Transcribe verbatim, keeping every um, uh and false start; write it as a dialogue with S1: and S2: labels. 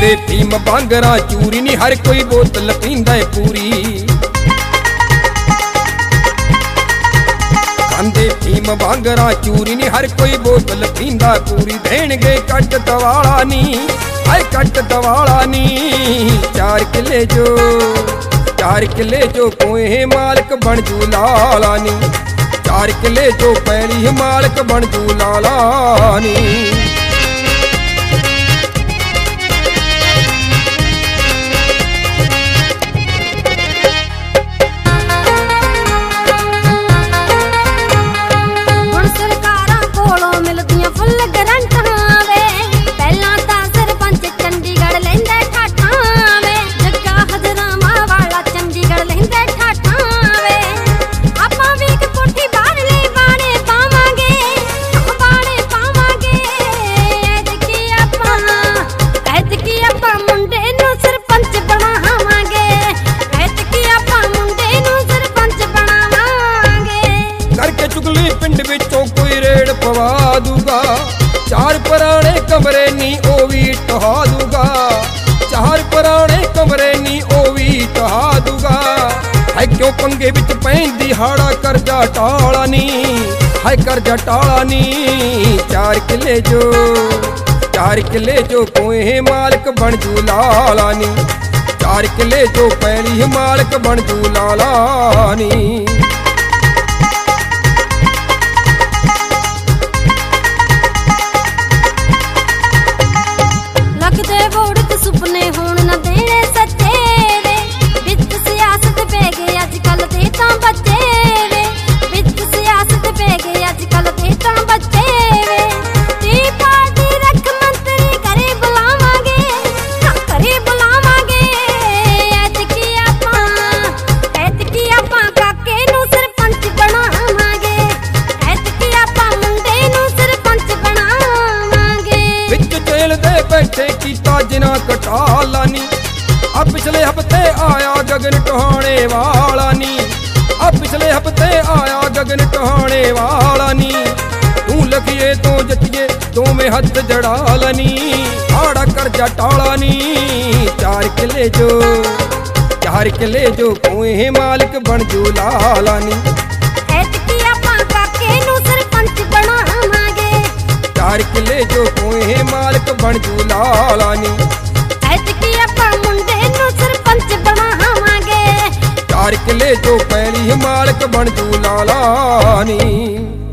S1: खांदे फीम बांगरा चूरी नी हर कोई बोतल पींदा है पूरी। खांदे फीम बांगरा चूरी नी हर कोई बोतल पींदा पूरी। देणगे कट दवाला नी हाय कट दवाला नी। चार किले जो चार किले जो कोई मालिक बन जू लाला नी। चार किले जो पैली मालिक बन जू लाला नी। पवा दूगा चार पुराने कमरे नी ओ भी टहा दूगा। चार पुराने कमरे नी ओ भी टहा दूगा। है क्यों पंगे विच पैंदी हाड़ा करजा टाला नी। है करजा टाला नी। चार किले जो चार किले जो कोई मालिक बन जू लाला नी। चार किले जो पैली मालिक बन जू लाला नी।
S2: सुपने होण न देने सच्चे वे। विच सियासत पै गए अजकल ते तां बच्चे वे। विच सियासत पै गए अजकल ते तां बच्चे वे। ती पार्टी रख मंत्री करे बुलावांगे करे बुलावांगे। ऐतकी आपां ऐतकी आपां काके नूं सरपंच बनावांगे। ऐतकी आपां मुंडे नूं सरपंच बनावांगे।
S1: विच जेल दे बैठे कीता जिना कटाला नी। अब पिछले हफ्ते आया गगन टहाने वाला नी। अब पिछले हफ्ते आया गगन टहाने वाला नी। तू लखिए तो जतिए तो में हथ जड़ाला नी। आड़ा करजा टाला नी। चार किले जो चार किले जो कोई मालिक बन जू लाला नी।
S2: ऐतकी आपां काके नूं सरपंच बनावांगे।
S1: चार किले जो कोई मालिक बन जू लाला नी।
S2: ऐतकी आपां मुंडे नूं सरपंच बनावांगे।
S1: चार किले जो पैली मालिक बन जू लाला नी।